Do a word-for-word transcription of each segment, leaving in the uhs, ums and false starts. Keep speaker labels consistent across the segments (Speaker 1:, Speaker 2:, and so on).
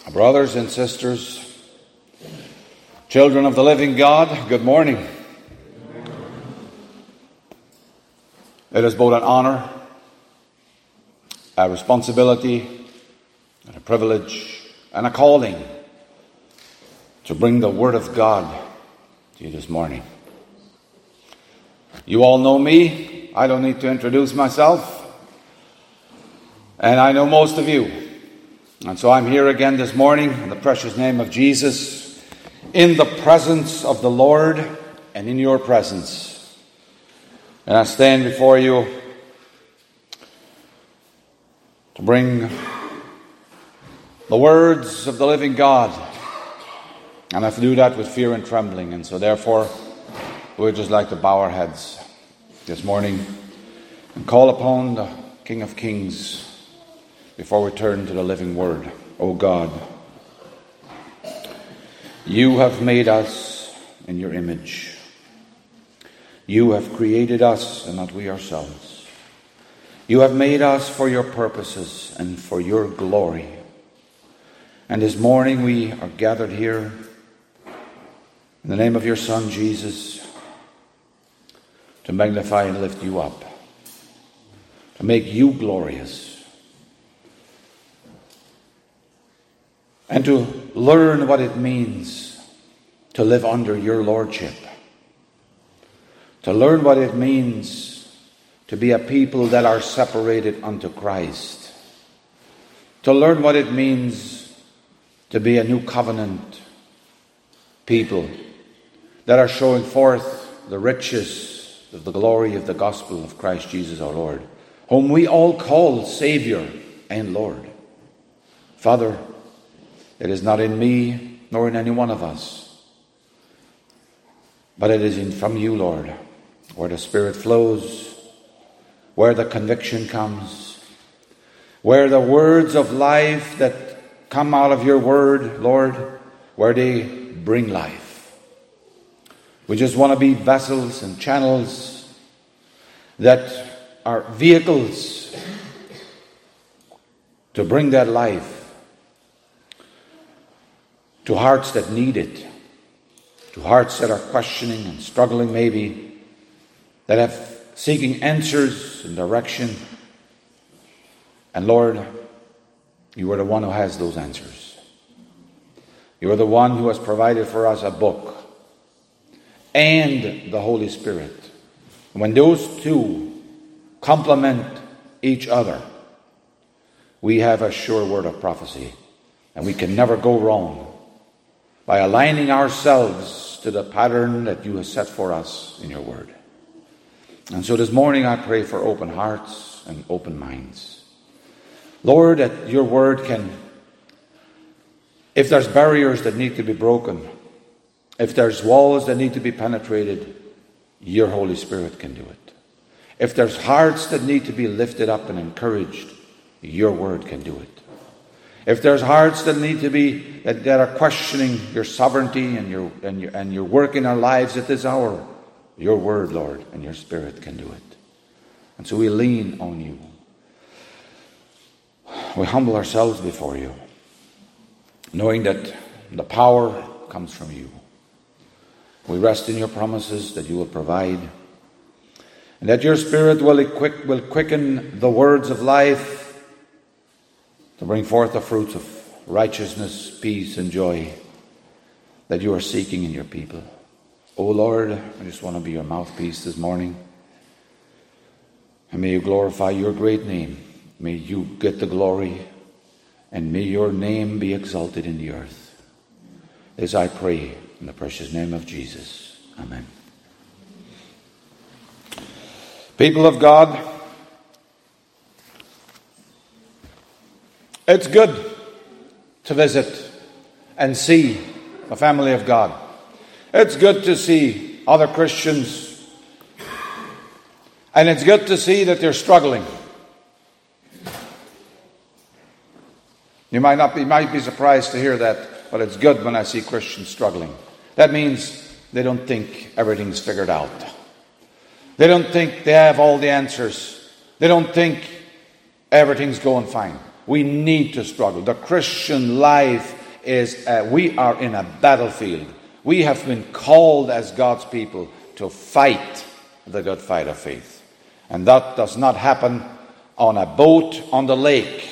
Speaker 1: Brothers and sisters, children of the living God, good morning. It is both an honor, a responsibility, and a privilege, and a calling to bring the Word of God to you this morning. You all know me. I don't need to introduce myself. And I know most of you. And so I'm here again this morning in the precious name of Jesus, in the presence of the Lord and in your presence. And I stand before you to bring the words of the living God. And I have to do that with fear and trembling. And so therefore, we'd just like to bow our heads this morning and call upon the King of Kings before we turn to the living word. O God, you have made us in your image. You have created us and not we ourselves. You have made us for your purposes and for your glory. And this morning we are gathered here in the name of your Son, Jesus, to magnify and lift you up, to make you glorious, and to learn what it means to live under your lordship, to learn what it means to be a people that are separated unto Christ, to learn what it means to be a new covenant people that are showing forth the riches of the glory of the gospel of Christ Jesus our Lord, whom we all call Savior and Lord. Father, it is not in me nor in any one of us, but it is in from you, Lord, where the Spirit flows, where the conviction comes, where the words of life that come out of your word, Lord, where they bring life. We just want to be vessels and channels that are vehicles to bring that life to hearts that need it, to hearts that are questioning and struggling maybe, that have seeking answers and direction. And Lord, you are the one who has those answers. You are the one who has provided for us a book and the Holy Spirit. And when those two complement each other, we have a sure word of prophecy, and we can never go wrong by aligning ourselves to the pattern that you have set for us in your word. And so this morning I pray for open hearts and open minds. Lord, that your word can, if there's barriers that need to be broken, if there's walls that need to be penetrated, your Holy Spirit can do it. If there's hearts that need to be lifted up and encouraged, your word can do it. If there's hearts that need to be, that, that are questioning your sovereignty and your, and, your, and your work in our lives at this hour, your word, Lord, and your Spirit can do it. And so we lean on you. We humble ourselves before you, knowing that the power comes from you. We rest in your promises that you will provide, and that your Spirit will, equip, will quicken the words of life to bring forth the fruits of righteousness, peace, and joy that you are seeking in your people. Oh Lord, I just want to be your mouthpiece this morning. And may you glorify your great name. May you get the glory, and may your name be exalted in the earth. As I pray in the precious name of Jesus. Amen. People of God, it's good to visit and see the family of God. It's good to see other Christians. And it's good to see that they're struggling. You might not be, might be surprised to hear that, but it's good when I see Christians struggling. That means they don't think everything's figured out. They don't think they have all the answers. They don't think everything's going fine. We need to struggle. The Christian life is uh, we are in a battlefield. We have been called as God's people to fight the good fight of faith. And that does not happen on a boat on the lake.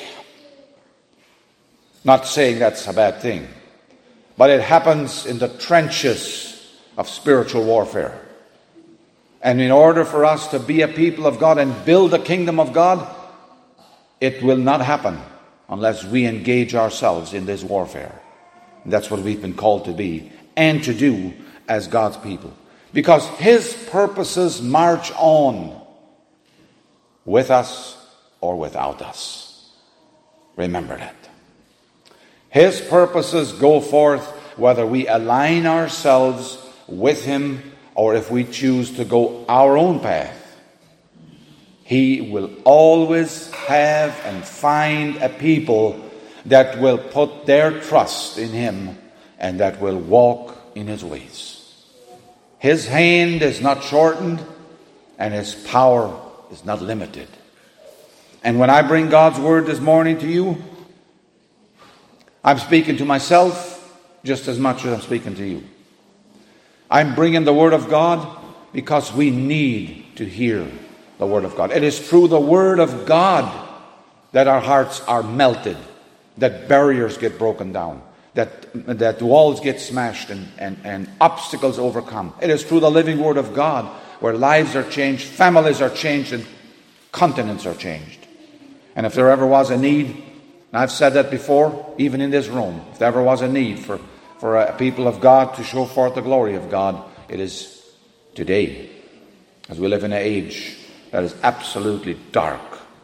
Speaker 1: Not saying that's a bad thing. But it happens in the trenches of spiritual warfare. And in order for us to be a people of God and build the kingdom of God, it will not happen unless we engage ourselves in this warfare. And that's what we've been called to be and to do as God's people. Because His purposes march on with us or without us. Remember that. His purposes go forth whether we align ourselves with Him or if we choose to go our own path. He will always have and find a people that will put their trust in Him and that will walk in His ways. His hand is not shortened and His power is not limited. And when I bring God's word this morning to you, I'm speaking to myself just as much as I'm speaking to you. I'm bringing the word of God because we need to hear the word of God. It is through the word of God that our hearts are melted, that barriers get broken down, that, that walls get smashed and, and, and obstacles overcome. It is through the living word of God where lives are changed, families are changed, and continents are changed. And if there ever was a need, and I've said that before, even in this room, if there ever was a need for, for a people of God to show forth the glory of God, it is today, as we live in an age that is absolutely dark.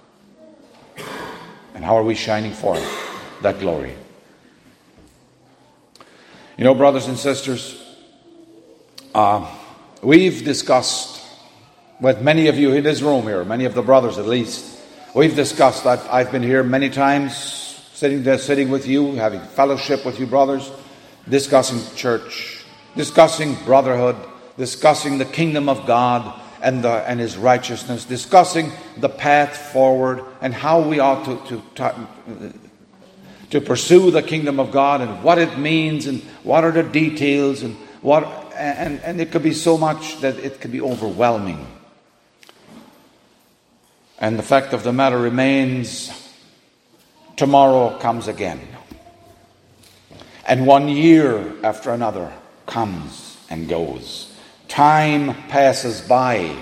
Speaker 1: And how are we shining forth that glory? You know, brothers and sisters, uh, we've discussed with many of you in this room here, many of the brothers at least, we've discussed that. I've been here many times, sitting there, sitting with you, having fellowship with you brothers, discussing church, discussing brotherhood, discussing the kingdom of God and the and His righteousness, discussing the path forward and how we ought to to, to to pursue the kingdom of God and what it means and what are the details and what and and it could be so much that it could be overwhelming. And the fact of the matter remains, tomorrow comes again. And one year after another comes and goes. Time passes by.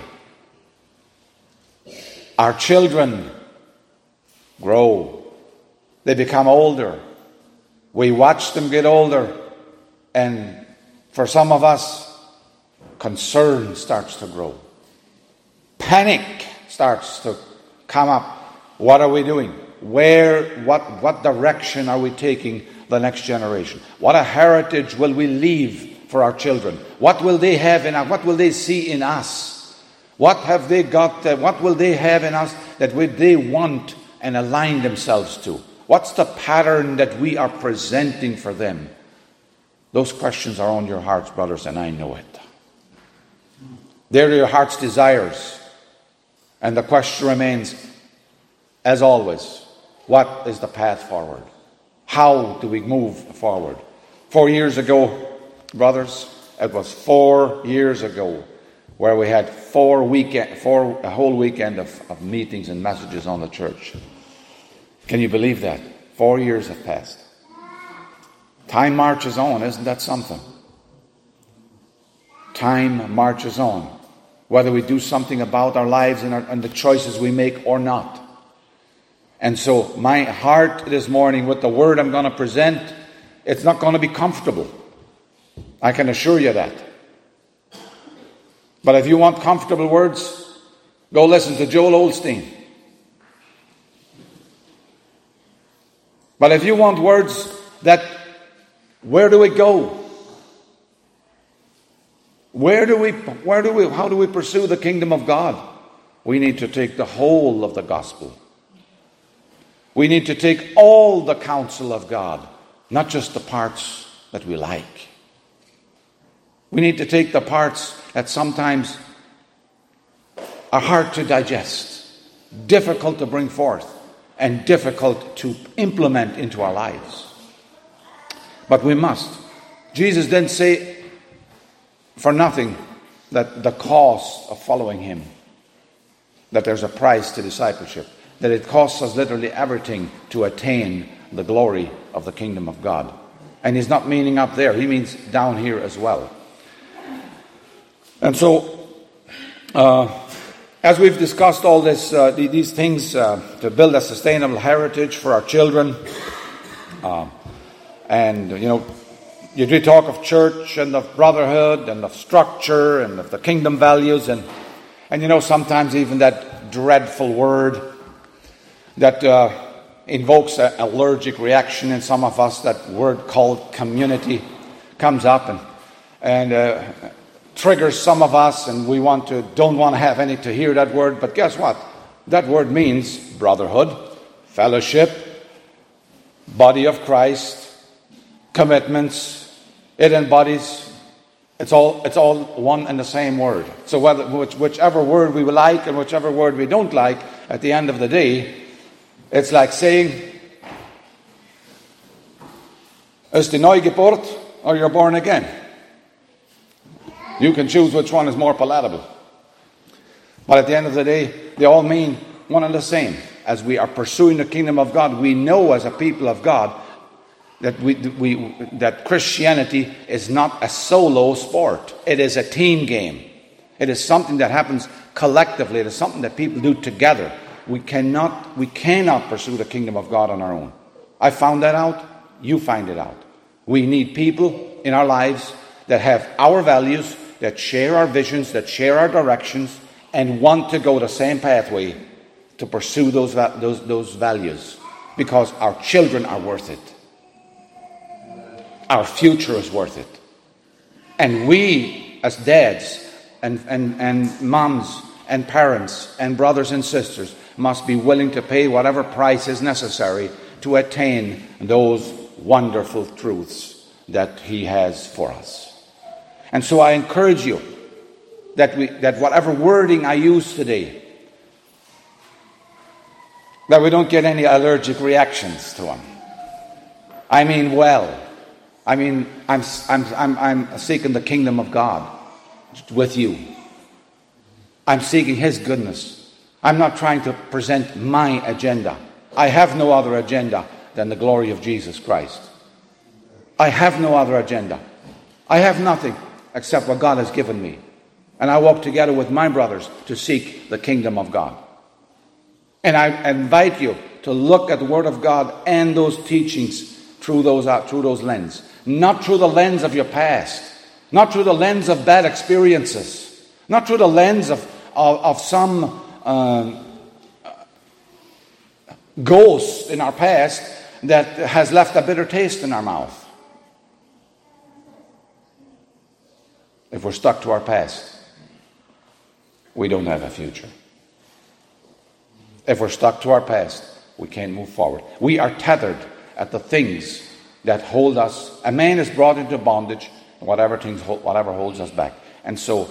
Speaker 1: Our children grow. They become older. We watch them get older. And for some of us, concern starts to grow. Panic starts to come up. What are we doing? Where, what, what direction are we taking the next generation? What a heritage will we leave for our children? What will they have in us? What will they see in us? What have they got? Uh, what will they have in us that we, they want and align themselves to? What's the pattern that we are presenting for them? Those questions are on your hearts, brothers, and I know it. They're your heart's desires. And the question remains, as always, what is the path forward? How do we move forward? Four years ago, brothers, it was four years ago where we had four weekend, four a whole weekend of, of meetings and messages on the church. Can you believe that? Four years have passed. Time marches on, isn't that something? Time marches on. Whether we do something about our lives and, our, and the choices we make or not. And so my heart this morning with the word I'm going to present, it's not going to be comfortable. I can assure you that. But if you want comfortable words, go listen to Joel Osteen. But if you want words that, where do we go? Where do we, where do we, how do we pursue the kingdom of God? We need to take the whole of the gospel. We need to take all the counsel of God, not just the parts that we like. We need to take the parts that sometimes are hard to digest, difficult to bring forth, and difficult to implement into our lives. But we must. Jesus didn't say for nothing that the cost of following him, that there's a price to discipleship, that it costs us literally everything to attain the glory of the kingdom of God. And he's not meaning up there, he means down here as well. And so, uh, as we've discussed all this, uh, these things uh, to build a sustainable heritage for our children, uh, and you know, you do talk of church and of brotherhood and of structure and of the kingdom values, and and you know, sometimes even that dreadful word that uh, invokes an allergic reaction in some of us, that word called community, comes up and and uh, triggers some of us, and we want to don't want to have any to hear that word. But guess what? That word means brotherhood, fellowship, body of Christ, commitments. It embodies. It's all it's all one and the same word. So whether which, whichever word we like and whichever word we don't like, at the end of the day, it's like saying, "Is die Neugeburt or you're born again?" You can choose which one is more palatable. But at the end of the day, they all mean one and the same. As we are pursuing the kingdom of God, we know as a people of God that we, we that Christianity is not a solo sport. It is a team game. It is something that happens collectively. It is something that people do together. We cannot we cannot pursue the kingdom of God on our own. I found that out. You find it out. We need people in our lives that have our values, that share our visions, that share our directions, and want to go the same pathway to pursue those, those, those values, because our children are worth it. Our future is worth it. And we, as dads and, and, and moms and parents and brothers and sisters, must be willing to pay whatever price is necessary to attain those wonderful truths that he has for us. And so I encourage you that we that whatever wording I use today, that we don't get any allergic reactions to them. I mean well. I mean I'm I'm I'm I'm seeking the kingdom of God with you. I'm seeking his goodness. I'm not trying to present my agenda. I have no other agenda than the glory of Jesus Christ. I have no other agenda. I have nothing except what God has given me. And I walk together with my brothers to seek the kingdom of God. And I invite you to look at the Word of God and those teachings through those uh, through those lenses. Not through the lens of your past. Not through the lens of bad experiences. Not through the lens of, of, of some um, ghost in our past that has left a bitter taste in our mouth. If we're stuck to our past, we don't have a future. If we're stuck to our past, we can't move forward. We are tethered at the things that hold us. A man is brought into bondage, whatever things, whatever holds us back. And so,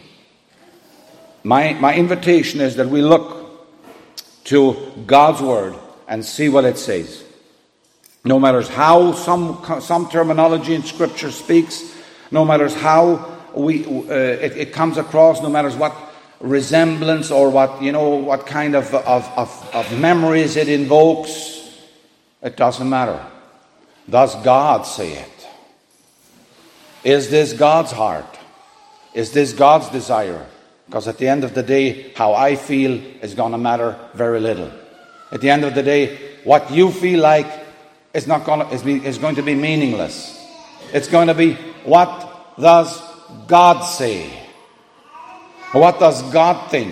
Speaker 1: my my invitation is that we look to God's Word and see what it says. No matter how some some terminology in Scripture speaks, no matter how we uh, it, it comes across, no matter what resemblance or what you know what kind of of, of of memories it invokes, it doesn't matter. Does God say it? Is this God's heart? Is this God's desire? Because at the end of the day, how I feel is going to matter very little. At the end of the day, what you feel like is not going to is, is going to be meaningless. It's going to be, what does God say? What does God think?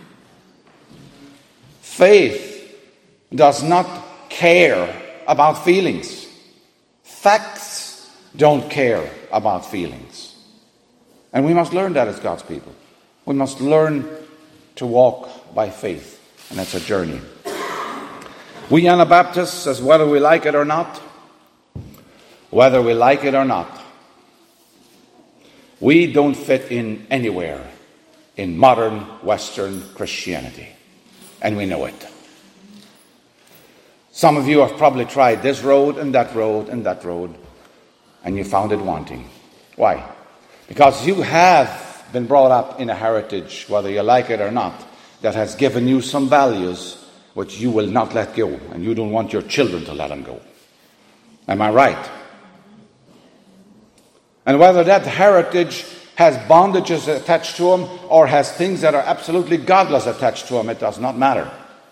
Speaker 1: Faith does not care about feelings. Facts don't care about feelings. And we must learn that as God's people. We must learn to walk by faith. And that's a journey. We Anabaptists, as whether we like it or not, whether we like it or not, we don't fit in anywhere in modern Western Christianity. And we know it. Some of you have probably tried this road and that road and that road. and you found it wanting. Why? Because you have been brought up in a heritage, whether you like it or not, that has given you some values which you will not let go, and you don't want your children to let them go. Am I right? And whether that heritage has bondages attached to them or has things that are absolutely godless attached to them, it does not matter.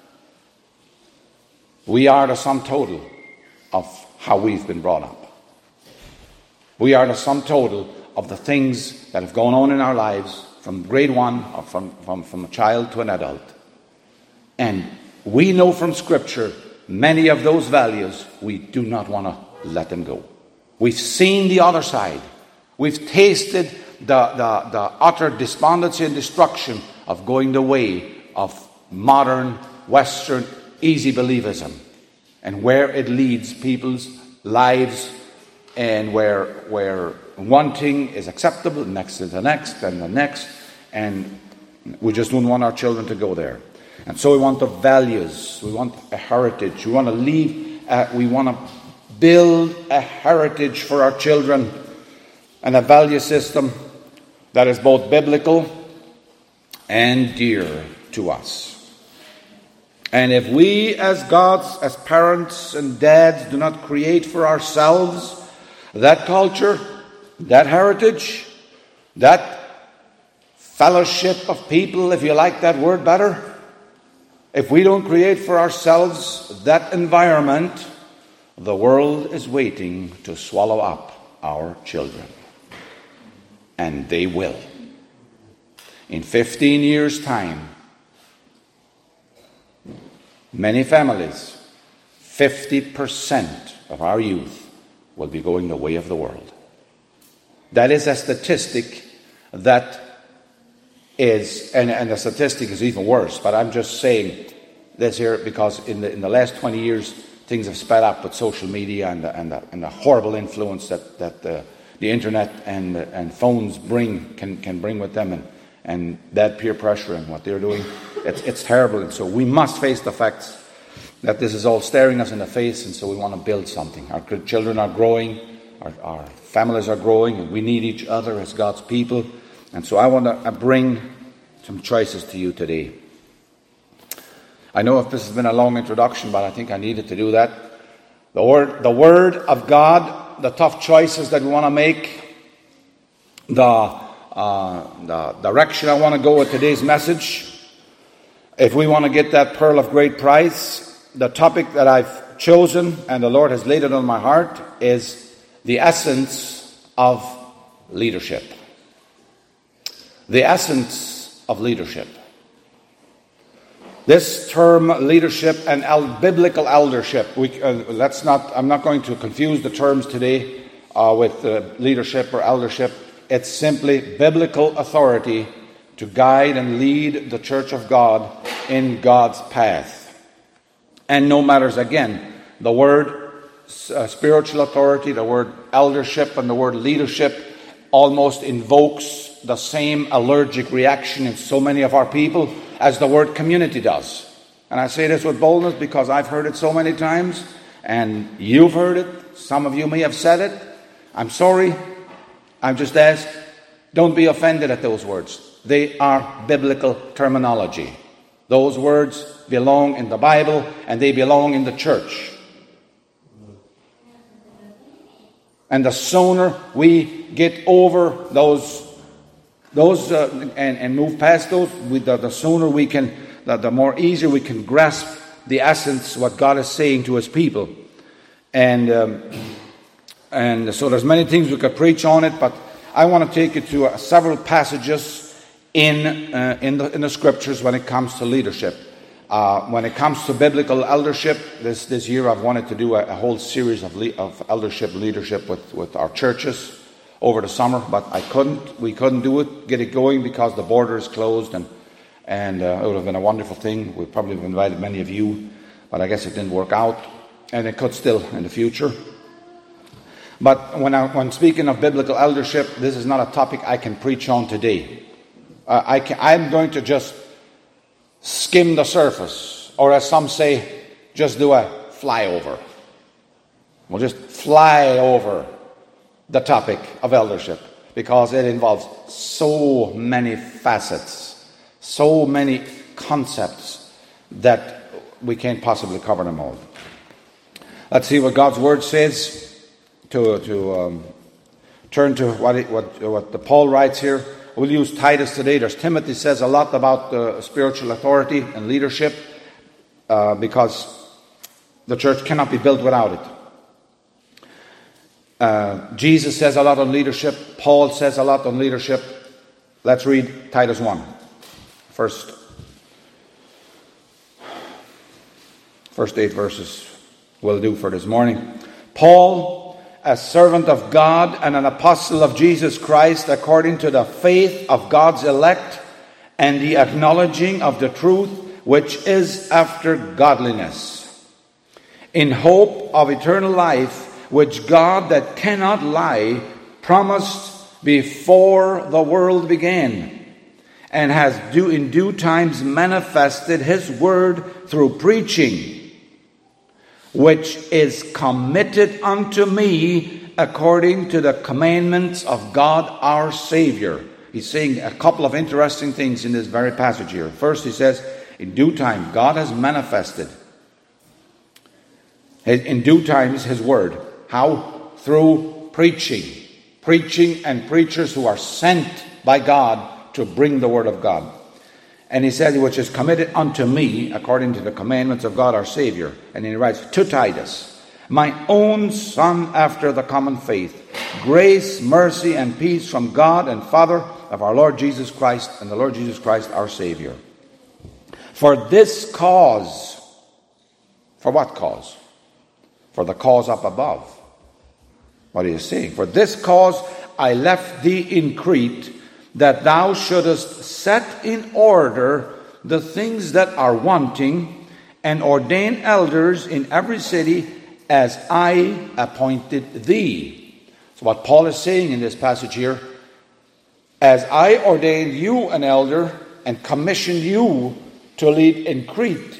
Speaker 1: We are the sum total of how we've been brought up. We are the sum total of the things that have gone on in our lives from grade one or from, from, from a child to an adult. And we know from Scripture many of those values, we do not want to let them go. We've seen the other side. We've tasted the, the, the utter despondency and destruction of going the way of modern, Western, easy believism, and where it leads people's lives, and where where one thing is acceptable, next is the next, and the next, and we just don't want our children to go there. And so we want the values, we want a heritage, we want to leave, uh, we want to build a heritage for our children, and a value system that is both biblical and dear to us. And if we as God's, as parents and dads, do not create for ourselves that culture, that heritage, that fellowship of people, if you like that word better, if we don't create for ourselves that environment, the world is waiting to swallow up our children. And they will. In fifteen years' time, many families, fifty percent of our youth will be going the way of the world. That is a statistic that is, and, and the statistic is even worse, but I'm just saying this here because in the, in the last twenty years, things have sped up with social media and the, and the, and the horrible influence that, that the, the internet and, and phones bring, can, can bring with them, and, and that peer pressure and what they're doing. It's, it's terrible, and so we must face the facts that this is all staring us in the face, and so we want to build something. Our children are growing, our, our families are growing, and we need each other as God's people. And so I want to bring some choices to you today. I know if this has been a long introduction, but I think I needed to do that. The word, the word of God, the tough choices that we want to make, the, uh, the direction I want to go with today's message. If we want to get that pearl of great price, the topic that I've chosen and the Lord has laid it on my heart is the essence of leadership. The essence of leadership. This term leadership and el- biblical eldership, we, uh, let's not, I'm not going to confuse the terms today uh, with uh, leadership or eldership. It's simply biblical authority to guide and lead the church of God in God's path. And no matters, again, the word uh, spiritual authority, the word eldership, and the word leadership almost invokes the same allergic reaction in so many of our people as the word community does. And I say this with boldness because I've heard it so many times, and you've heard it. Some of you may have said it. I'm sorry. I'm just asked, don't be offended at those words. They are biblical terminology. Those words belong in the Bible, and they belong in the church. And the sooner we get over those Those uh, and, and move past those, we, the, the sooner we can, the, the more easier we can grasp the essence, what God is saying to His people. And um, and so there's many things we could preach on it, but I want to take you to uh, several passages in uh, in the in the Scriptures when it comes to leadership. Uh, when it comes to biblical eldership, this this year I've wanted to do a, a whole series of le- of eldership leadership with with our churches over the summer, but I couldn't, we couldn't do it, get it going because the border is closed, and and uh, it would have been a wonderful thing. We probably have invited many of you, but I guess it didn't work out, and it could still in the future. But when I, when speaking of biblical eldership, this is not a topic I can preach on today. Uh, I can, I'm going to just skim the surface, or as some say, just do a flyover. We'll just fly over the topic of eldership, because it involves so many facets, so many concepts that we can't possibly cover them all. Let's see what God's Word says. To, to um, turn to what, it, what, what the Paul writes here. We'll use Titus today. There's Timothy says a lot about uh, spiritual authority and leadership uh, because the church cannot be built without it. Uh, Jesus says a lot on leadership. Paul says a lot on leadership. Let's read Titus one. First, first eight verses will do for this morning. Paul, a servant of God and an apostle of Jesus Christ, according to the faith of God's elect and the acknowledging of the truth which is after godliness, in hope of eternal life, which God that cannot lie promised before the world began, and has due in due times manifested his word through preaching, which is committed unto me according to the commandments of God our Savior. He's saying a couple of interesting things in this very passage here. First, he says, in due time, God has manifested in due times his word. How? Through preaching. Preaching and preachers who are sent by God to bring the word of God. And he says, which is committed unto me according to the commandments of God our Savior. And he writes, to Titus, my own son after the common faith, grace, mercy, and peace from God and Father of our Lord Jesus Christ and the Lord Jesus Christ our Savior. For this cause, for what cause? For the cause up above. What are you saying? For this cause I left thee in Crete, that thou shouldest set in order the things that are wanting, and ordain elders in every city as I appointed thee. So what Paul is saying in this passage here, as I ordained you an elder and commissioned you to lead in Crete,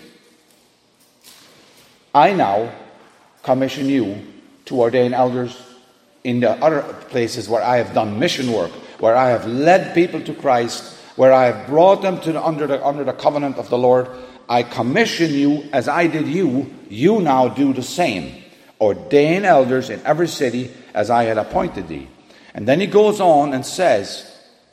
Speaker 1: I now commission you to ordain elders in the other places where I have done mission work, where I have led people to Christ, where I have brought them to the, under the under the covenant of the Lord. I commission you as I did you. You now do the same. Ordain elders in every city as I had appointed thee. And then he goes on and says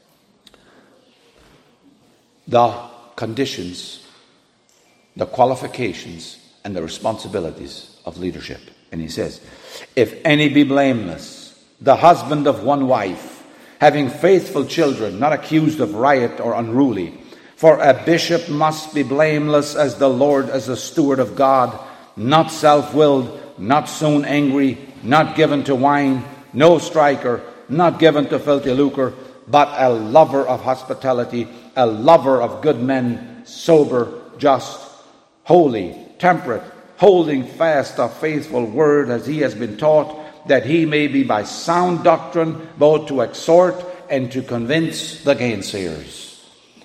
Speaker 1: the conditions, the qualifications, and the responsibilities of leadership. And he says, if any be blameless, the husband of one wife, having faithful children, not accused of riot or unruly. For a bishop must be blameless as the Lord, as a steward of God, not self-willed, not soon angry, not given to wine, no striker, not given to filthy lucre, but a lover of hospitality, a lover of good men, sober, just, holy, temperate, holding fast a faithful word as he has been taught, that he may be by sound doctrine both to exhort and to convince the gainsayers.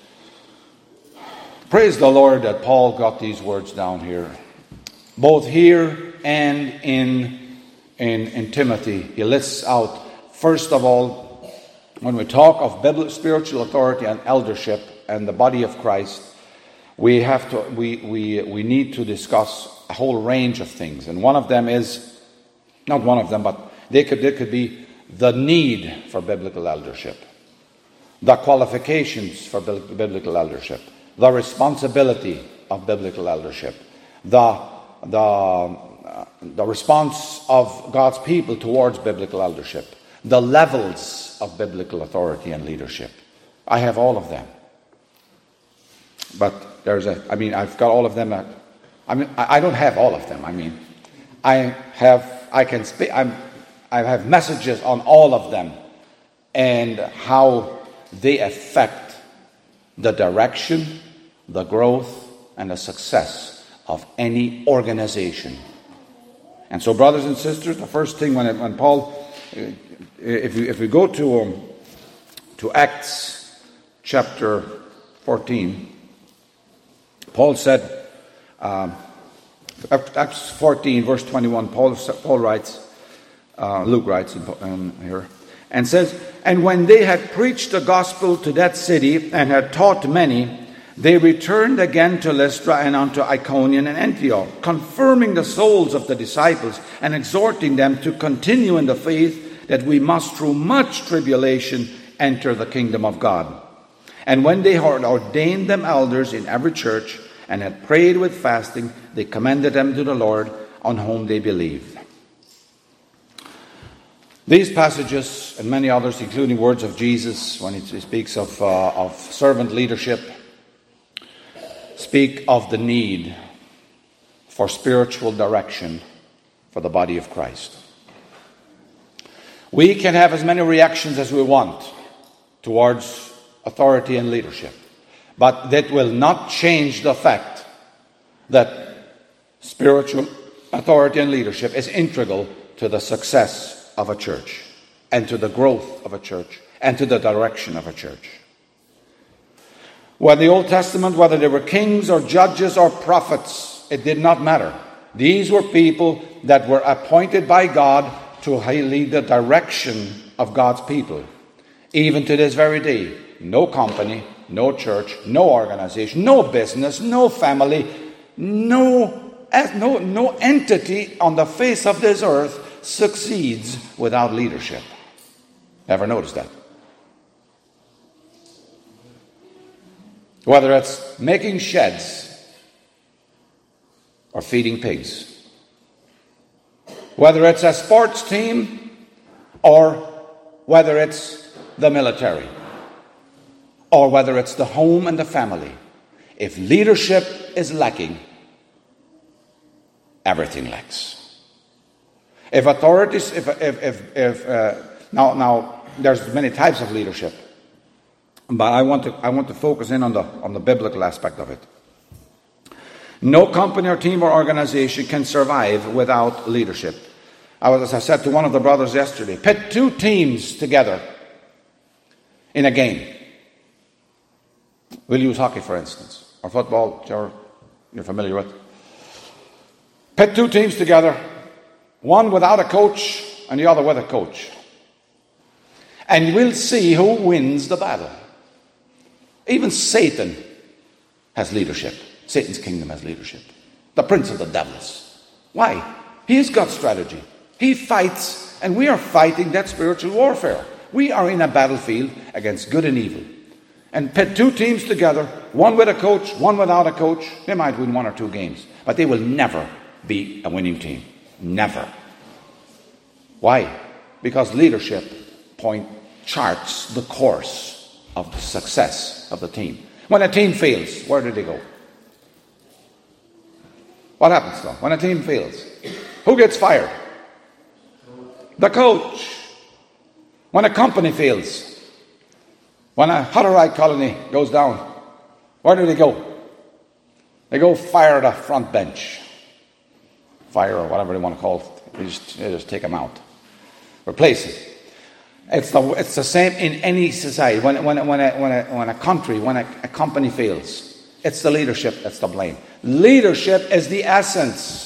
Speaker 1: Praise the Lord that Paul got these words down here. Both here and in, in, in Timothy, he lists out, first of all, when we talk of biblical spiritual authority and eldership and the body of Christ, we have to we, we we need to discuss a whole range of things. And one of them is, not one of them, but they could, they could be the need for biblical eldership, the qualifications for biblical eldership, the responsibility of biblical eldership, the, the, uh, the response of God's people towards biblical eldership, the levels of biblical authority and leadership. I have all of them. But there's a, I mean, I've got all of them. At, I mean, I don't have all of them. I mean, I have, I can speak, I'm, I have messages on all of them and how they affect the direction, the growth, and the success of any organization. And so, brothers and sisters, the first thing when, it, when Paul, if we, if we go to, um, to Acts chapter fourteen, Paul said, um, Acts fourteen, verse twenty-one, Paul, Paul writes, uh, Luke writes in, um, here, and says, "And when they had preached the gospel to that city and had taught many, they returned again to Lystra and unto Iconium and Antioch, confirming the souls of the disciples and exhorting them to continue in the faith, that we must through much tribulation enter the kingdom of God. And when they had ordained them elders in every church and had prayed with fasting, they commended them to the Lord, on whom they believed." These passages and many others, including words of Jesus when he speaks of, uh, of servant leadership, speak of the need for spiritual direction for the body of Christ. We can have as many reactions as we want towards authority and leadership, but that will not change the fact that spiritual authority and leadership is integral to the success of a church and to the growth of a church and to the direction of a church. Whether the Old Testament, whether they were kings or judges or prophets, it did not matter. These were people that were appointed by God to lead the direction of God's people. Even to this very day, no company, no church, no organization, no business, no family, no, no, no entity on the face of this earth succeeds without leadership. Ever notice that? Whether it's making sheds or feeding pigs, whether it's a sports team or whether it's the military, or whether it's the home and the family, if leadership is lacking, everything lacks. If authorities, if if if, if uh, now now there's many types of leadership, but I want to I want to focus in on the on the biblical aspect of it. No company or team or organization can survive without leadership. I was, as I said to one of the brothers yesterday, pit two teams together in a game. We'll use hockey, for instance, or football, whichever you're familiar with. Pit two teams together, one without a coach and the other with a coach. And we'll see who wins the battle. Even Satan has leadership. Satan's kingdom has leadership. The prince of the devils. Why? He's got strategy. He fights, and we are fighting that spiritual warfare. We are in a battlefield against good and evil. And pit two teams together, one with a coach, one without a coach. They might win one or two games, but they will never be a winning team. Never. Why? Because leadership point charts the course of the success of the team. When a team fails, where do they go? What happens though? When a team fails, who gets fired? The coach. When a company fails, when a Hutterite colony goes down, where do they go? They go fire the front bench. Fire or whatever they want to call it. They just, they just take them out. Replace it. It's the, it's the same in any society. When, when, when, a, when, a, when a country, when a, a company fails, it's the leadership that's to blame. Leadership is the essence.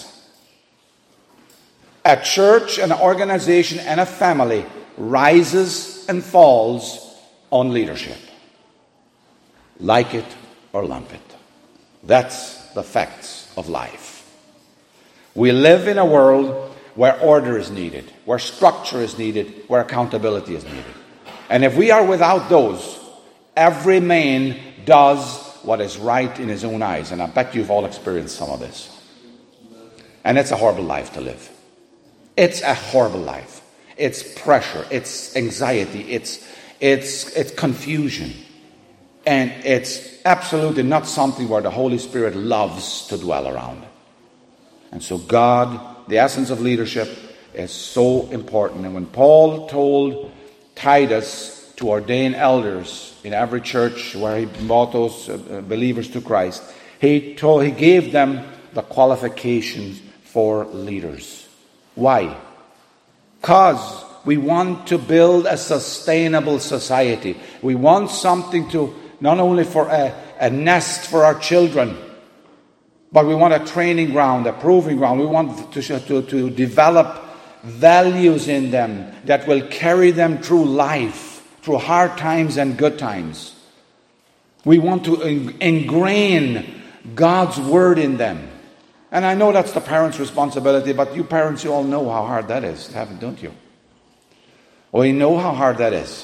Speaker 1: A church, an organization, and a family rises and falls on leadership. Like it or lump it. That's the facts of life. We live in a world where order is needed, where structure is needed, where accountability is needed. And if we are without those, every man does what is right in his own eyes. And I bet you've all experienced some of this. And it's a horrible life to live. It's a horrible life. It's pressure. It's anxiety. It's, it's, it's confusion. And it's absolutely not something where the Holy Spirit loves to dwell around. And so God, the essence of leadership, is so important. And when Paul told Titus to ordain elders in every church where he brought those uh, believers to Christ, he told, he gave them the qualifications for leaders. Why? Because we want to build a sustainable society. We want something to, not only for a, a nest for our children, but we want a training ground, a proving ground. We want to, to, to develop values in them that will carry them through life, through hard times and good times. We want to ingrain God's word in them. And I know that's the parents' responsibility, but you parents, you all know how hard that is, haven't, don't you? We know how hard that is.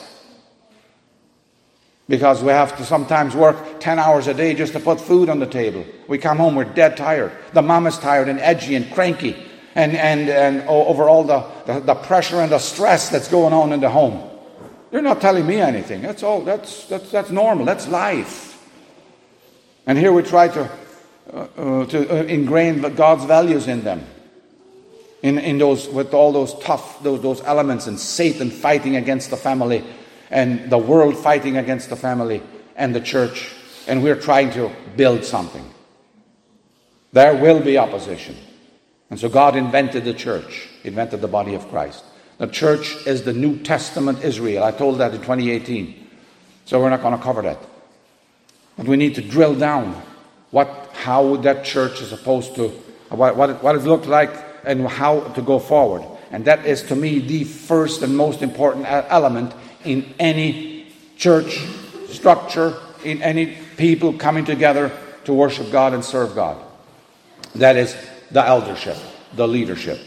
Speaker 1: Because we have to sometimes work ten hours a day just to put food on the table. We come home, we're dead tired. The mom is tired and edgy and cranky. And, and, and over all the, the, the pressure and the stress that's going on in the home. You're not telling me anything. That's all. That's, that's, that's normal. That's life. And here we try to, uh, uh, to uh, ingrain God's values in them. In, in those, with all those tough, those, those elements, and Satan fighting against the family, and the world fighting against the family and the church, and we're trying to build something. There will be opposition. And so God invented the church, invented the body of Christ. The church is the New Testament Israel. I told that in twenty eighteen. So we're not going to cover that. But we need to drill down what, how that church is supposed to, what, what, it, what it looked like and how to go forward. And that is, to me, the first and most important element in any church structure, in any people coming together to worship God and serve God. That is the eldership, the leadership.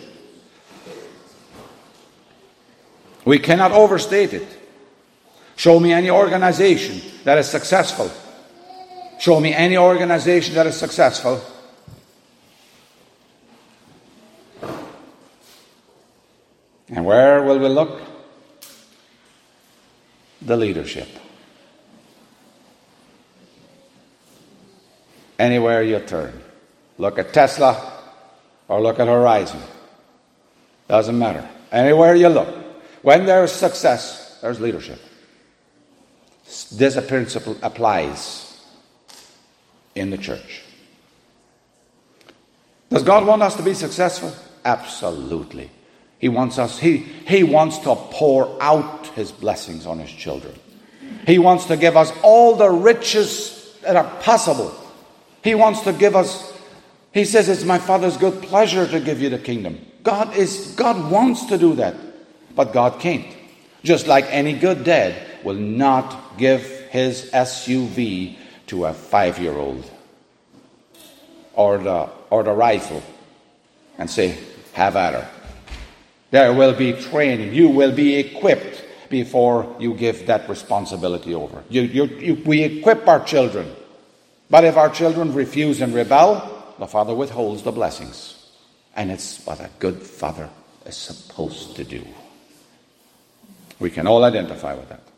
Speaker 1: We cannot overstate it. Show me any organization that is successful. Show me any organization that is successful. And where will we look? The leadership. Anywhere you turn. Look at Tesla or look at Horizon. Doesn't matter. Anywhere you look. When there is success, there's leadership. This principle applies in the church. Does God want us to be successful? Absolutely. He wants us, he, he wants to pour out his blessings on his children. He wants to give us all the riches that are possible. He wants to give us, he says, it's my Father's good pleasure to give you the kingdom. God is, God wants to do that, but God can't. Just like any good dad will not give his S U V to a five-year-old or the, or the rifle and say, have at her. There will be training. You will be equipped before you give that responsibility over. You, you, you, we equip our children. But if our children refuse and rebel, the Father withholds the blessings. And it's what a good father is supposed to do. We can all identify with that.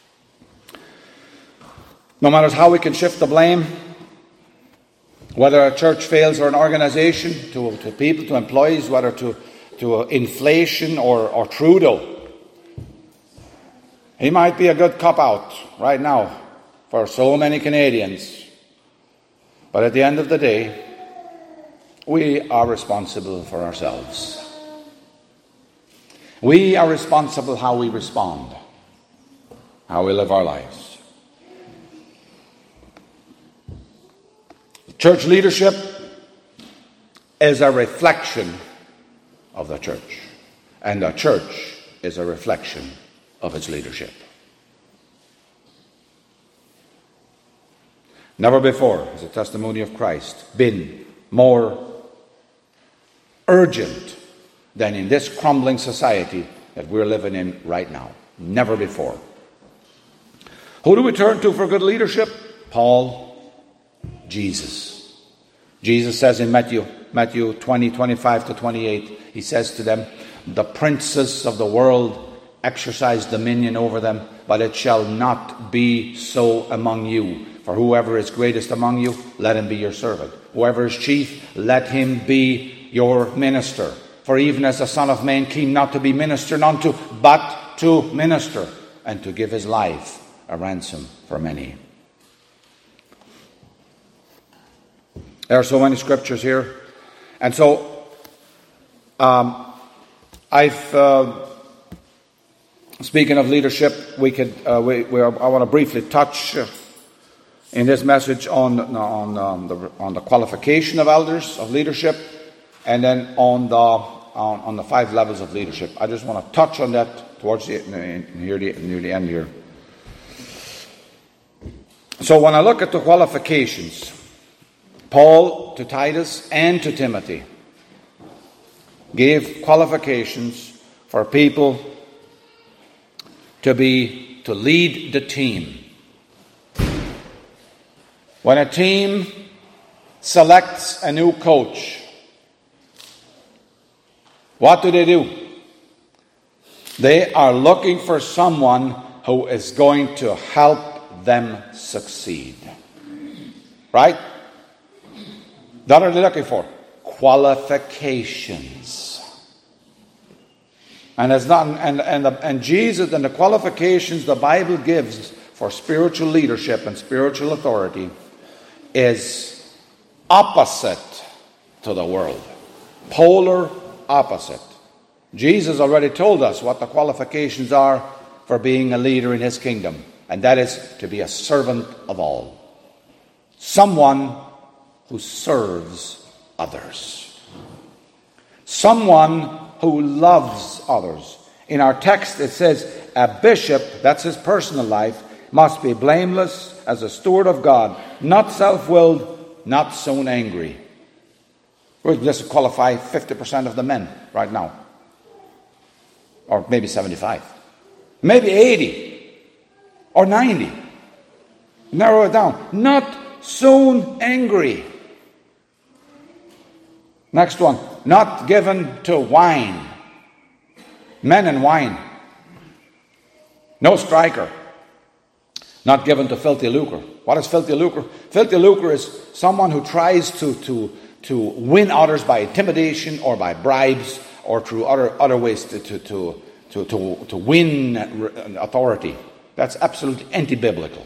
Speaker 1: No matter how we can shift the blame, whether a church fails or an organization, to, to people, to employees, whether to to inflation or, or Trudeau. He might be a good cop-out right now for so many Canadians. But at the end of the day, we are responsible for ourselves. We are responsible how we respond, how we live our lives. Church leadership is a reflection of the church, and the church is a reflection of its leadership. Never before has the testimony of Christ been more urgent than in this crumbling society that we're living in right now. Never before. Who do we turn to for good leadership? Paul, Jesus. Jesus says in Matthew Matthew twenty, twenty-five to twenty-eight, he says to them, the princes of the world exercise dominion over them, but it shall not be so among you. For whoever is greatest among you, let him be your servant. Whoever is chief, let him be your minister. For even as the Son of Man came not to be ministered unto, but to minister, and to give his life a ransom for many. There are so many scriptures here. And so, um, I've, uh, speaking of leadership, we could, uh, we, we are, I want to briefly touch uh, in this message on, on, um, the, on the qualification of elders, of leadership, and then on the on, on the five levels of leadership. I just want to touch on that towards the, near, the, near the end here. So when I look at the qualifications, Paul to Titus and to Timothy gave qualifications for people to be, to lead the team. When a team selects a new coach, what do they do? They are looking for someone who is going to help them succeed. Right? What are they looking for? Qualifications. And it's not and and, the, and Jesus and the qualifications the Bible gives for spiritual leadership and spiritual authority is opposite to the world. Polar opposite. Jesus already told us what the qualifications are for being a leader in his kingdom, and that is to be a servant of all. Someone who serves others. Someone who loves others. In our text it says a bishop, that's his personal life, must be blameless as a steward of God, not self-willed, not soon angry. Well, this would qualify fifty percent of the men right now. Or maybe seventy-five. Maybe eighty. Or ninety. Narrow it down. Not soon angry. Next one. Not given to wine. Men and wine. No striker. Not given to filthy lucre. What is filthy lucre? Filthy lucre is someone who tries to, to, to win others by intimidation or by bribes or through other, other ways to, to, to, to, to, to win authority. That's absolutely anti-biblical.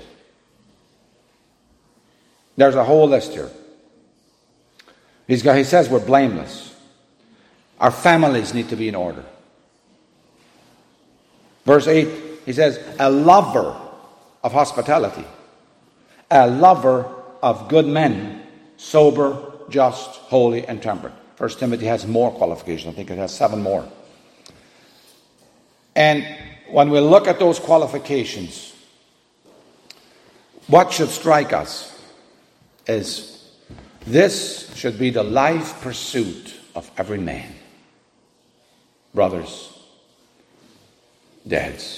Speaker 1: There's a whole list here. He's got, he says we're blameless. Our families need to be in order. Verse eight, he says, a lover of hospitality, a lover of good men, sober, just, holy, and temperate. First Timothy has more qualifications. I think it has seven more. And when we look at those qualifications, what should strike us is this should be the life pursuit of every man. Brothers, dads.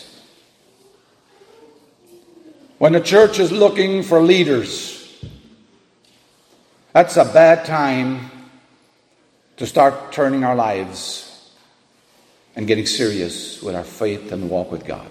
Speaker 1: When the church is looking for leaders, that's a bad time to start turning our lives and getting serious with our faith and walk with God.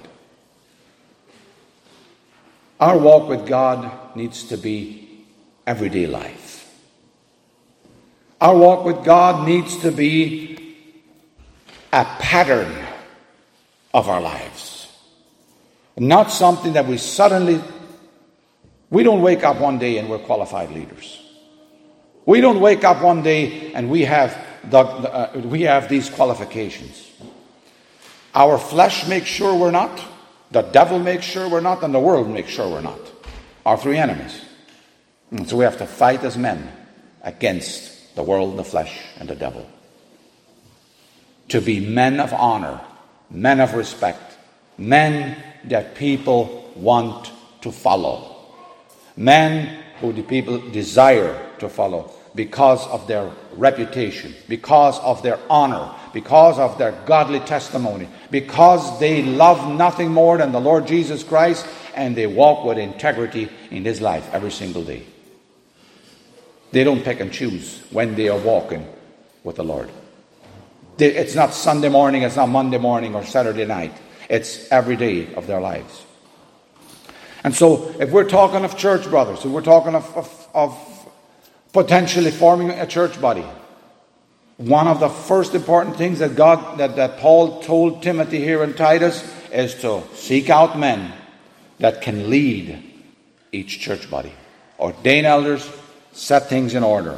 Speaker 1: Our walk with God needs to be everyday life. Our walk with God needs to be a pattern of our lives. Not something that we suddenly, we don't wake up one day and we're qualified leaders. We don't wake up one day and we have the, uh, we have these qualifications. Our flesh makes sure we're not, the devil makes sure we're not, and the world makes sure we're not. Our three enemies. And so we have to fight as men against the world, the flesh, and the devil. To be men of honor, men of respect, men that people want to follow, men who the people desire to follow because of their reputation, because of their honor, because of their godly testimony, because they love nothing more than the Lord Jesus Christ and they walk with integrity in His life every single day. They don't pick and choose when they are walking with the Lord. They, it's not Sunday morning, it's not Monday morning or Saturday night. It's every day of their lives. And so if we're talking of church brothers, if we're talking of, of, of potentially forming a church body, one of the first important things that God, that, that Paul told Timothy here in Titus is to seek out men that can lead each church body. Ordain elders, set things in order.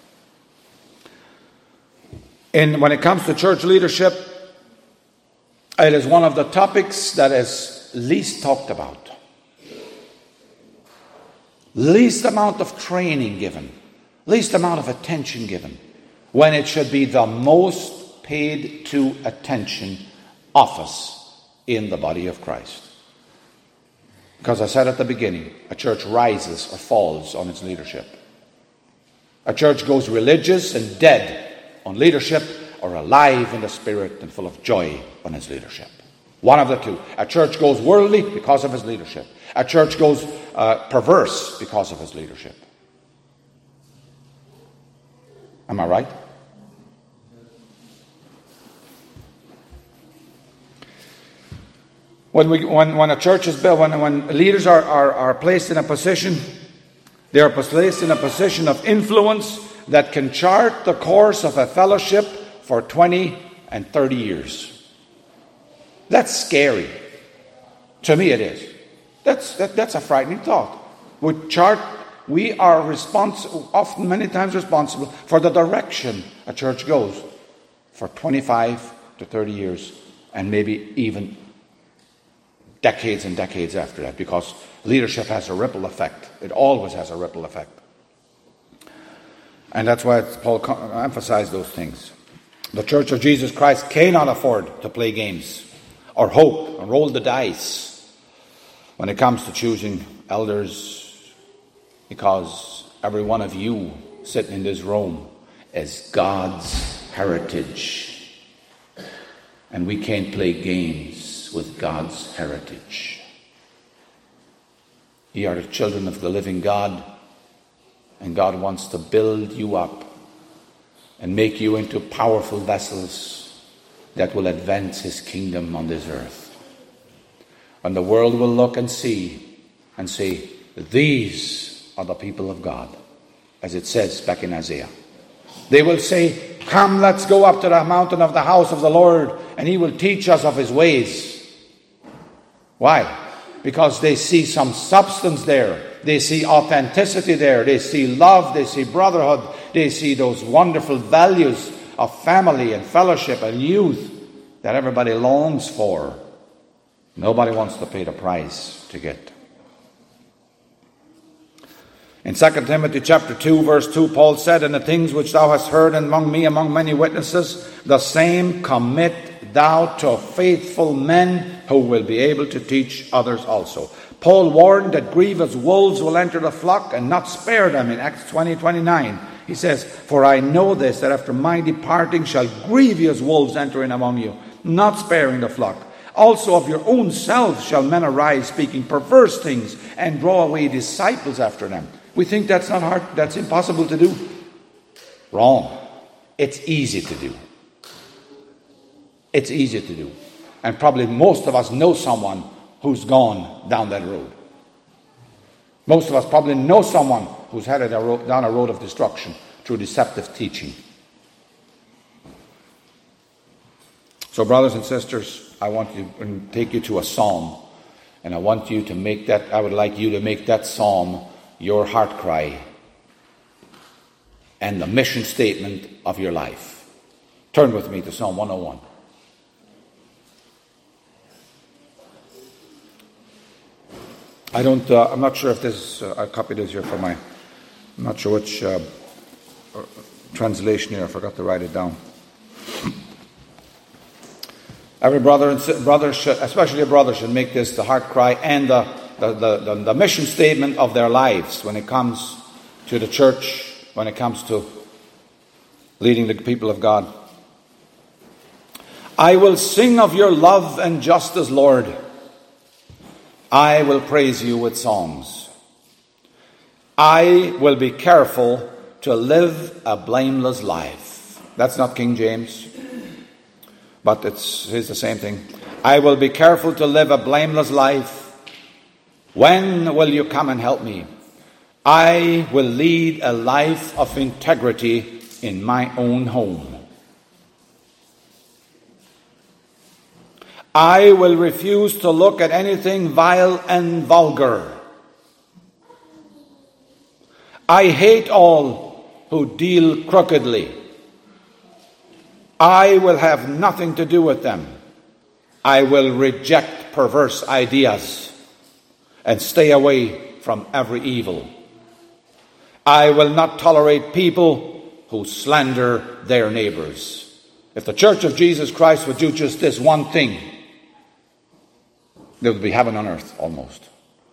Speaker 1: And when it comes to church leadership, it is one of the topics that is least talked about. Least amount of training given. Least amount of attention given. When it should be the most paid to attention office in the body of Christ. Because I said at the beginning, a church rises or falls on its leadership. A church goes religious and dead on leadership, or alive in the spirit and full of joy on its leadership. One of the two. A church goes worldly because of its leadership. A church goes uh, perverse because of its leadership. Am I right? When, we, when, when a church is built, when, when leaders are, are, are placed in a position, they are placed in a position of influence that can chart the course of a fellowship for twenty and thirty years. That's scary. To me it is. That's, that, that's a frightening thought. We chart, we are responsible, often many times responsible for the direction a church goes for twenty-five to thirty years, and maybe even decades and decades after that, because leadership has a ripple effect. It always has a ripple effect. And that's why Paul emphasized those things. The Church of Jesus Christ cannot afford to play games or hope and roll the dice when it comes to choosing elders, because every one of you sitting in this room is God's heritage. And we can't play games with God's heritage. Ye are the children of the living God, and God wants to build you up and make you into powerful vessels that will advance his kingdom on this earth. And the world will look and see and say, these are the people of God, as it says back in Isaiah. They will say, come, let's go up to the mountain of the house of the Lord, and he will teach us of his ways. Why? Because they see some substance there. They see authenticity there. They see love. They see brotherhood. They see those wonderful values of family and fellowship and youth that everybody longs for. Nobody wants to pay the price to get. In Second Timothy chapter two, verse two, Paul said, and the things which thou hast heard among me, among many witnesses, the same commit thou to faithful men who will be able to teach others also. Paul warned that grievous wolves will enter the flock and not spare them in Acts twenty twenty-nine. He says, for I know this, that after my departing shall grievous wolves enter in among you, not sparing the flock. Also of your own selves shall men arise, speaking perverse things, and draw away disciples after them. We think that's not hard, that's impossible to do. Wrong. It's easy to do. It's easy to do. And probably most of us know someone who's gone down that road. Most of us probably know someone who's headed a road, down a road of destruction through deceptive teaching. So, brothers and sisters, I want to take you to a psalm. And I want you to make that, I would like you to make that psalm your heart cry and the mission statement of your life. Turn with me to Psalm one oh one. I don't, uh, I'm not sure if this, uh, I copied this here for my, I'm not sure which uh, translation here, I forgot to write it down. Every brother and brother should, especially a brother, should make this the heart cry and the, the, the, the, the mission statement of their lives when it comes to the church, when it comes to leading the people of God. I will sing of your love and justice, Lord. I will praise you with songs. I will be careful to live a blameless life. That's not King James, but it's, it's the same thing. I will be careful to live a blameless life. When will you come and help me? I will lead a life of integrity in my own home. I will refuse to look at anything vile and vulgar. I hate all who deal crookedly. I will have nothing to do with them. I will reject perverse ideas and stay away from every evil. I will not tolerate people who slander their neighbors. If the Church of Jesus Christ would do just this one thing, there would be heaven on earth almost.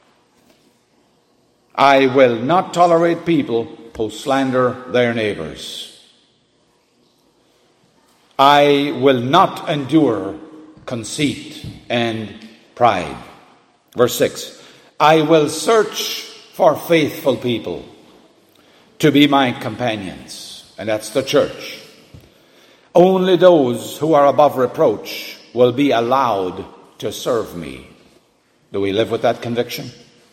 Speaker 1: I will not tolerate people who slander their neighbors. I will not endure conceit and pride. Verse six. I will search for faithful people to be my companions. And that's the church. Only those who are above reproach will be allowed to serve me. Do we live with that conviction?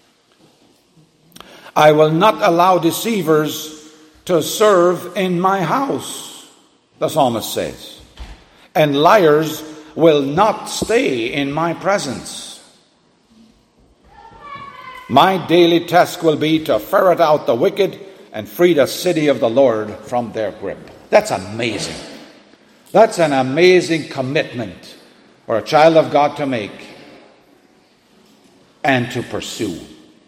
Speaker 1: I will not allow deceivers to serve in my house, the psalmist says. And liars will not stay in my presence. My daily task will be to ferret out the wicked and free the city of the Lord from their grip. That's amazing. That's an amazing commitment for a child of God to make and to pursue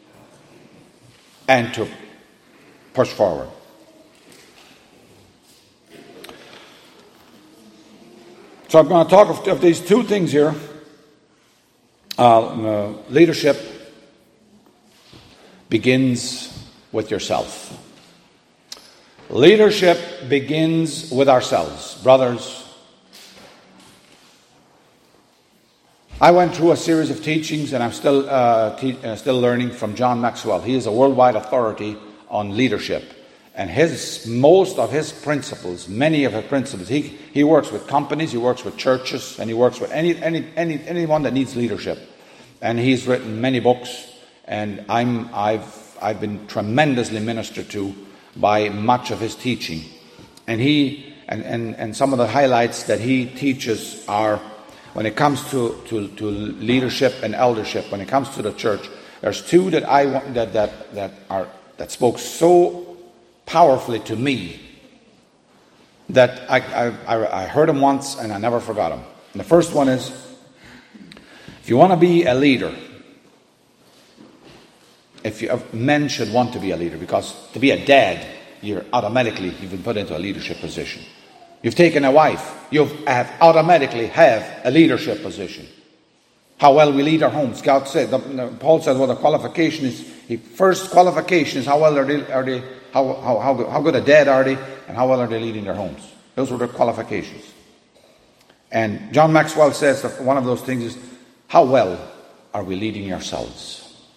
Speaker 1: and to push forward. So I'm going to talk of, of these two things here. Uh, uh, leadership begins with yourself. Leadership begins with ourselves. Brothers, I went through a series of teachings, and I'm still uh, te- uh, still learning from John Maxwell. He is a worldwide authority on leadership. And his most of his principles, many of his principles, he, he works with companies, he works with churches, and he works with any, any, any anyone that needs leadership. And he's written many books, and I'm I've I've been tremendously ministered to by much of his teaching. And he and, and, and some of the highlights that he teaches are, when it comes to, to, to leadership and eldership, when it comes to the church, there's two that I want that that that are that spoke so powerfully to me that I, I I heard them once and I never forgot them. And the first one is, if you want to be a leader, if you, men should want to be a leader, because to be a dad, you're automatically you've been put into a leadership position. You've taken a wife, you have automatically have a leadership position. How well we lead our homes. God said, Paul said, well, the qualification is, the first qualification is how well are they, are they how, how, how, good, how good a dad are they, and how well are they leading their homes. Those were the qualifications. And John Maxwell says that one of those things is, how well are we leading ourselves?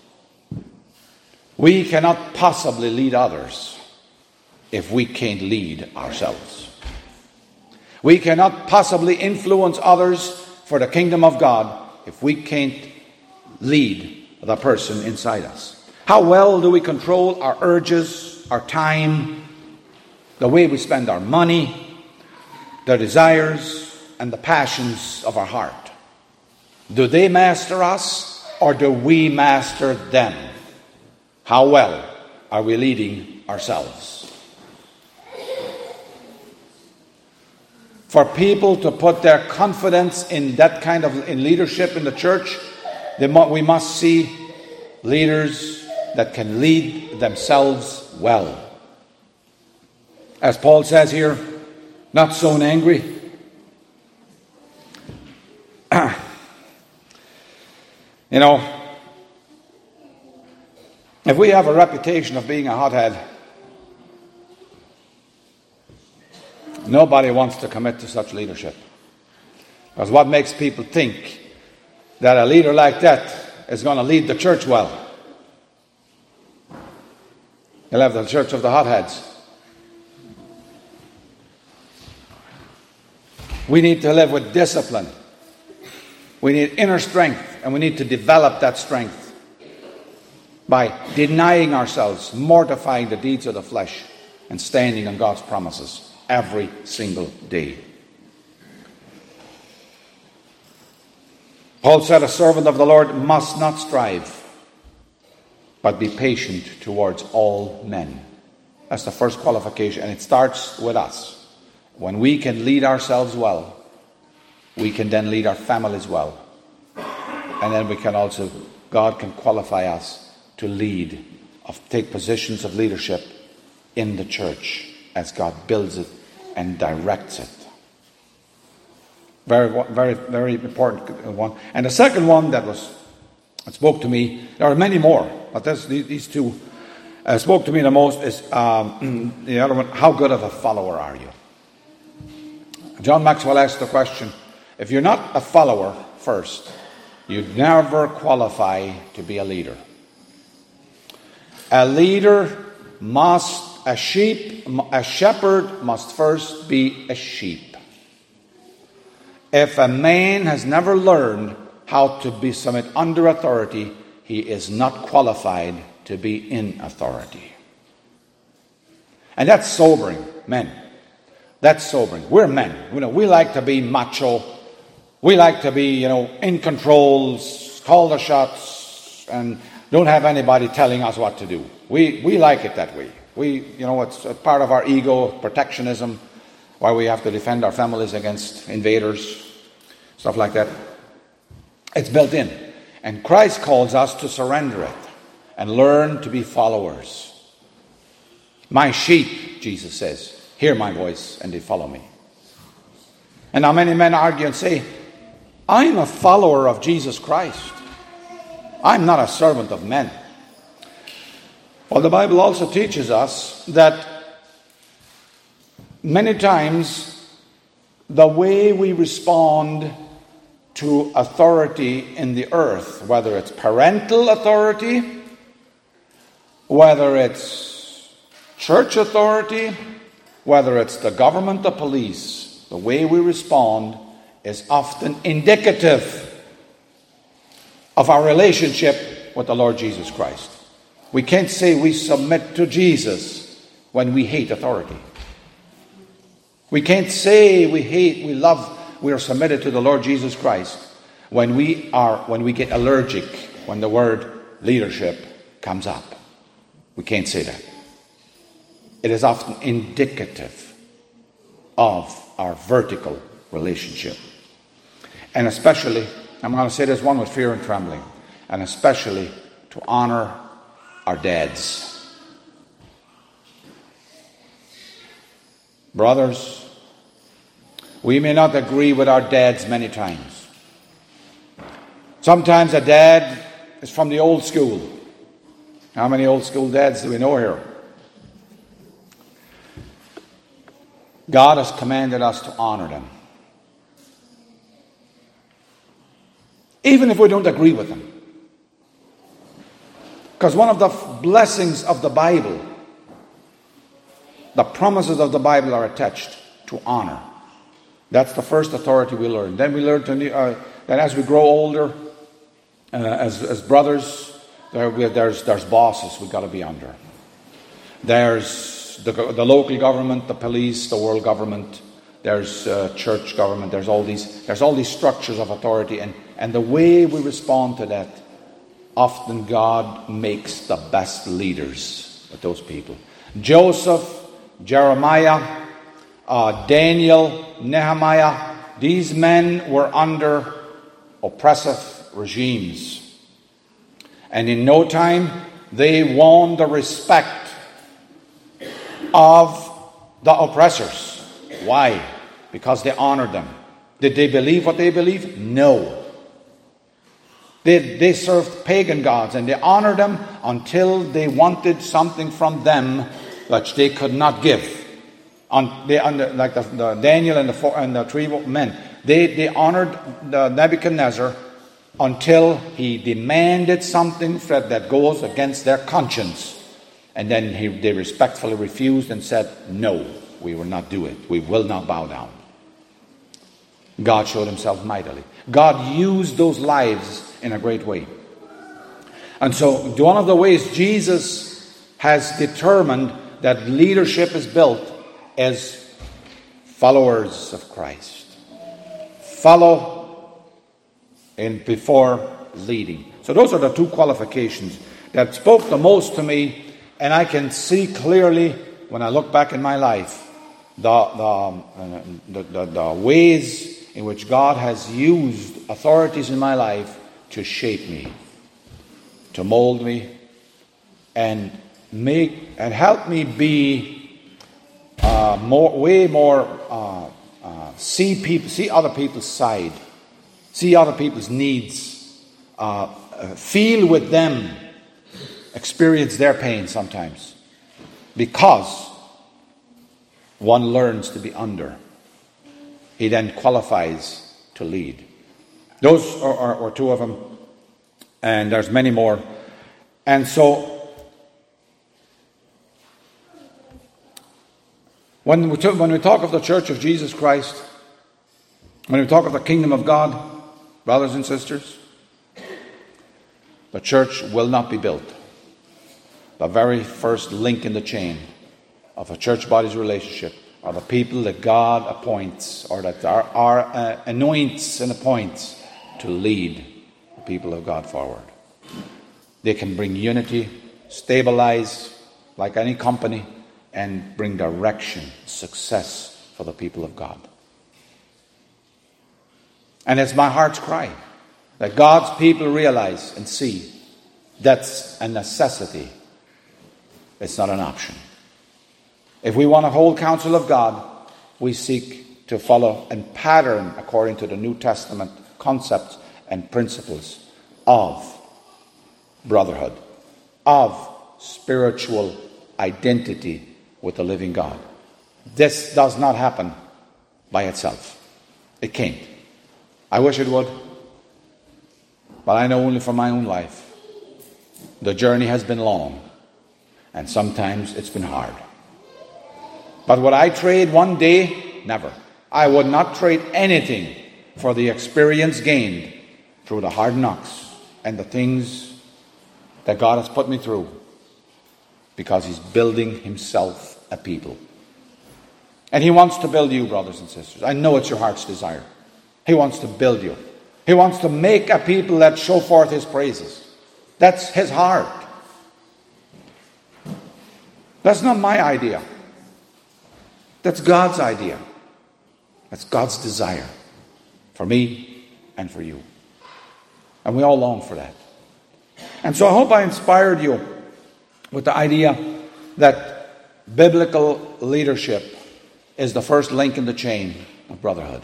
Speaker 1: We cannot possibly lead others if we can't lead ourselves. We cannot possibly influence others for the kingdom of God if we can't lead the person inside us. How well do we control our urges, our time, the way we spend our money, the desires, and the passions of our heart? Do they master us, or do we master them? How well are we leading ourselves? For people to put their confidence in that kind of in leadership in the church, they mu- we must see leaders that can lead themselves well. As Paul says here, not sown angry. You know, if we have a reputation of being a hothead, nobody wants to commit to such leadership. Because what makes people think that a leader like that is going to lead the church well? He'll have the church of the hotheads. We need to live with discipline. We need inner strength, and we need to develop that strength by denying ourselves, mortifying the deeds of the flesh, and standing on God's promises every single day. Paul said, a servant of the Lord must not strive, but be patient towards all men. That's the first qualification, and it starts with us. When we can lead ourselves well, we can then lead our families well. And then we can also, God can qualify us to lead, of take positions of leadership in the church as God builds it and directs it. Very, very, very important one. And the second one that was that spoke to me, there are many more, but this, these two uh, spoke to me the most is um, the other one, how good of a follower are you? John Maxwell asked the question, if you're not a follower first, you'd never qualify to be a leader. A leader must, a sheep, a shepherd must first be a sheep. If a man has never learned how to be submit under authority, he is not qualified to be in authority. And that's sobering, men. That's sobering. We're men. You know, we like to be macho. We like to be, you know, in control, call the shots, and don't have anybody telling us what to do. We we like it that way. We, you know, it's a part of our ego, protectionism, why we have to defend our families against invaders, stuff like that. It's built in. And Christ calls us to surrender it and learn to be followers. My sheep, Jesus says, hear my voice and they follow me. And now many men argue and say, I'm a follower of Jesus Christ. I'm not a servant of men. Well, the Bible also teaches us that many times the way we respond to authority in the earth, whether it's parental authority, whether it's church authority, whether it's the government, the police, the way we respond is often indicative of our relationship with the Lord Jesus Christ. We can't say we submit to Jesus when we hate authority. We can't say we hate, we love, we are submitted to the Lord Jesus Christ when we are, when we get allergic, when the word leadership comes up. We can't say that. It is often indicative of our vertical relationship. And especially, I'm going to say this one with fear and trembling, and especially to honor our dads. Brothers, we may not agree with our dads many times. Sometimes a dad is from the old school. How many old school dads do we know here? God has commanded us to honor them. Even if we don't agree with them. Because one of the blessings of the Bible, the promises of the Bible are attached to honor. That's the first authority we learn. Then we learn to, uh, that as we grow older, uh, as, as brothers, there, there's, there's bosses we've got to be under. There's the, the local government, the police, the world government. There's uh, church government. There's all these. There's all these structures of authority, and and the way we respond to that, often God makes the best leaders with those people. Joseph, Jeremiah, uh, Daniel, Nehemiah. These men were under oppressive regimes, and in no time they won the respect of the oppressors. Why? Because they honored them. Did they believe what they believed? No. They, they served pagan gods and they honored them until they wanted something from them which they could not give. On, they, on the, like the, the Daniel and the, four, and the three men, they, they honored the Nebuchadnezzar until he demanded something that, that goes against their conscience. And then he, they respectfully refused and said, no, we will not do it. We will not bow down. God showed himself mightily. God used those lives in a great way. And so one of the ways Jesus has determined that leadership is built is followers of Christ. Follow in before leading. So those are the two qualifications that spoke the most to me, and I can see clearly when I look back in my life the the, uh, the, the, the ways in which God has used authorities in my life to shape me, to mold me, and make and help me be uh, more, way more uh, uh, see people, see other people's side, see other people's needs, uh, uh, feel with them, experience their pain sometimes, because one learns to be under. He then qualifies to lead. Those are, are, are two of them, and there's many more. And so, when we, talk, when we talk of the Church of Jesus Christ, when we talk of the kingdom of God, brothers and sisters, the church will not be built. The very first link in the chain of a church body's relationship are the people that God appoints, or that are, are uh, anoints and appoints to lead the people of God forward. They can bring unity, stabilize like any company, and bring direction, success for the people of God. And it's my heart's cry that God's people realize and see that's a necessity. It's not an option. If we want to hold counsel of God, we seek to follow and pattern according to the New Testament concepts and principles of brotherhood, of spiritual identity with the living God. This does not happen by itself. It can't. I wish it would, but I know only from my own life. The journey has been long, and sometimes it's been hard. But would I trade one day? Never. I would not trade anything for the experience gained through the hard knocks and the things that God has put me through, because He's building Himself a people. And He wants to build you, brothers and sisters. I know it's your heart's desire. He wants to build you. He wants to make a people that show forth His praises. That's His heart. That's not my idea. That's God's idea. That's God's desire for me and for you. And we all long for that. And so I hope I inspired you with the idea that biblical leadership is the first link in the chain of brotherhood.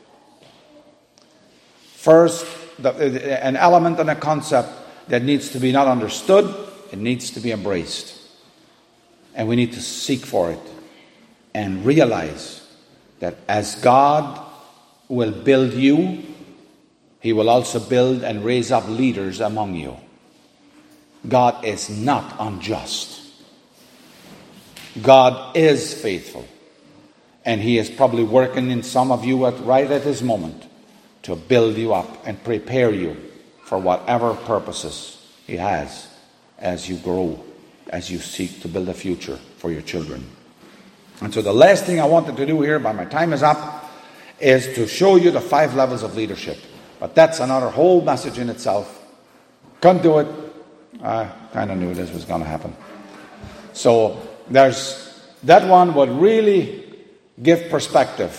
Speaker 1: First, the, an element and a concept that needs to be not understood, it needs to be embraced. And we need to seek for it and realize that as God will build you, He will also build and raise up leaders among you. God is not unjust. God is faithful. And He is probably working in some of you at, right at this moment to build you up and prepare you for whatever purposes He has as you grow, as you seek to build a future for your children. And so the last thing I wanted to do here, but my time is up, is to show you the five levels of leadership. But that's another whole message in itself. Couldn't do it. I kind of knew this was going to happen. So there's that one would really give perspective.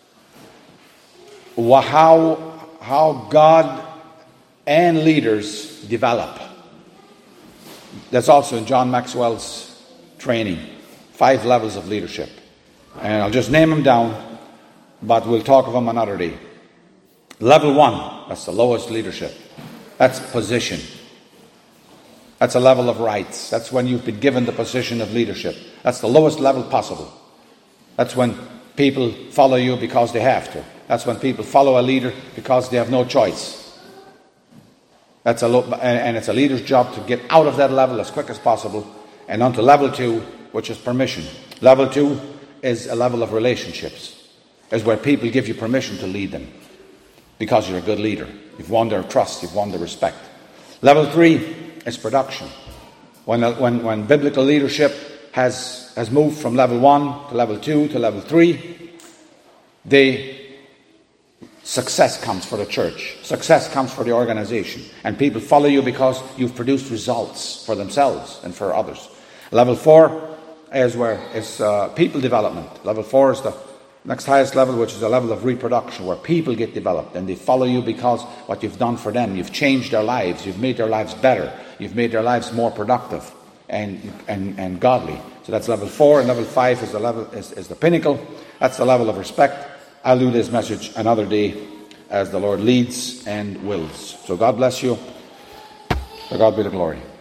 Speaker 1: How, how God and leaders develop. That's also in John Maxwell's training. Five levels of leadership. And I'll just name them down, but we'll talk of them another day. Level one, that's the lowest leadership. That's position. That's a level of rights. That's when you've been given the position of leadership. That's the lowest level possible. That's when people follow you because they have to. That's when people follow a leader because they have no choice. That's a lo- and it's a leader's job to get out of that level as quick as possible and onto level two, which is permission. Level two is a level of relationships. Is where people give you permission to lead them because you're a good leader. You've won their trust. You've won their respect. Level three is production. When, when, when biblical leadership has, has moved from level one to level two to level three, they, success comes for the church. Success comes for the organization. And people follow you because you've produced results for themselves and for others. Level four is where is uh, people development. Level four is the next highest level, which is a level of reproduction, where people get developed and they follow you because what you've done for them. You've changed their lives. You've made their lives better. You've made their lives more productive and and, and godly. So that's level four, and level five is the level is, is the pinnacle. That's the level of respect. I'll do this message another day as the Lord leads and wills. So God bless you. To God be the glory.